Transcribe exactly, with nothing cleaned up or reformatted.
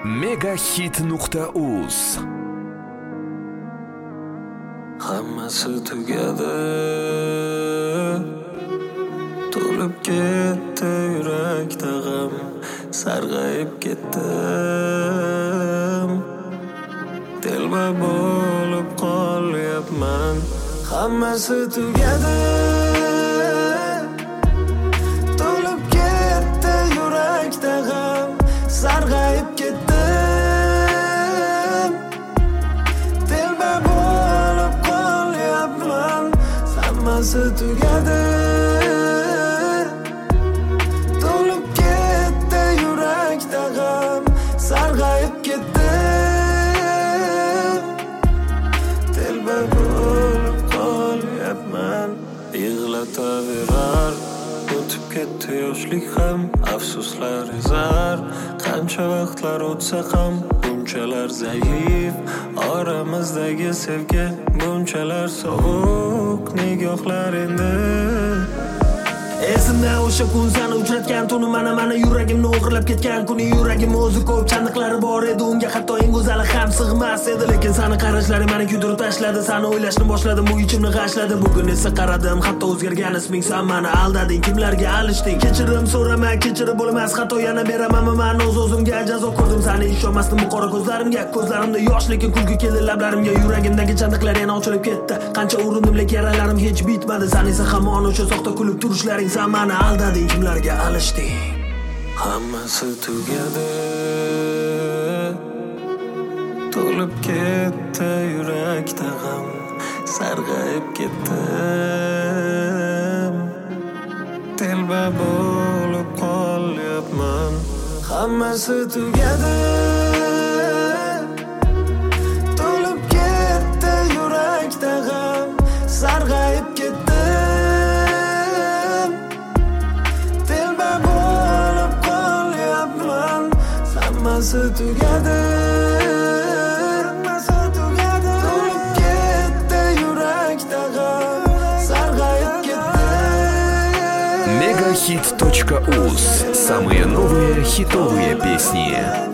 megahit nuqta uz. Hammasi tugadi, to'lib ketdi yurakda g'am, sarg'ayib ketdim, telba bo'lib qolyapman. Hammasi tugadi, to'lib ketdi yurakda g'am, sarg'ayib ketdim, telba bo'lib qolyapman. Hammasi tugadi, to'lib ketdi yurakda g'am, sarg'ayib ketdim, telba bo'lib qolyapman. Yig'lataverar o'tib ketdi yoshlik ham, afsuslar ezar. Qancha vaqtlar o'tsa ham bunchalar zaif, oramizdagi sevgi bunchalar sovuq nigohlar endi. Esimda o'sha kun seni uchratgan tuni, mana mana yuragimni o'g'irlab ketgan kuni. Yuragim o'zi ko'p chandiqlari bor edi, unga hatto eng go'zali ham sig'mas edi. Lekin seni qarashlaring meni kuydirib tashladi, seni o'ylashni boshladim, u ichimni g'ashladi. Bugun esa qaradim, hatto o'zgargan isming, sen meni aldading, kimlarga alishding. Kechirim so'raman, kechirib bo'lmas, xato yana beraman, men o'z-o'zimga jazo ko'rdim. Seni ishonmasdim bu qora ko'zlarimga, ko'zlarimda yosh lekin kulgi keldi lablarimga. Yuragimdagi chandiqlar yana ochilib ketdi, qancha urindim lekin yaralarim hech bitmadi. Sen esa hamon o'sha soxta kulib turishlaring, sen meni aldading, kimlarga alishding. Hammasi tugadi, to'lib ketdi yurakda g'am, sarg'ayib ketdim, telba bo'lib qolyapman. Hammasi tugadi, to'lib ketdi yurakda g'am, sarg'ayib ketdim, telba bo'lib qolyapman. Hammasi tugadi, to'lib ketdi yurakda g'am, sarg'ayib ketdim. megahit точка уз. Самые новые хитовые песни.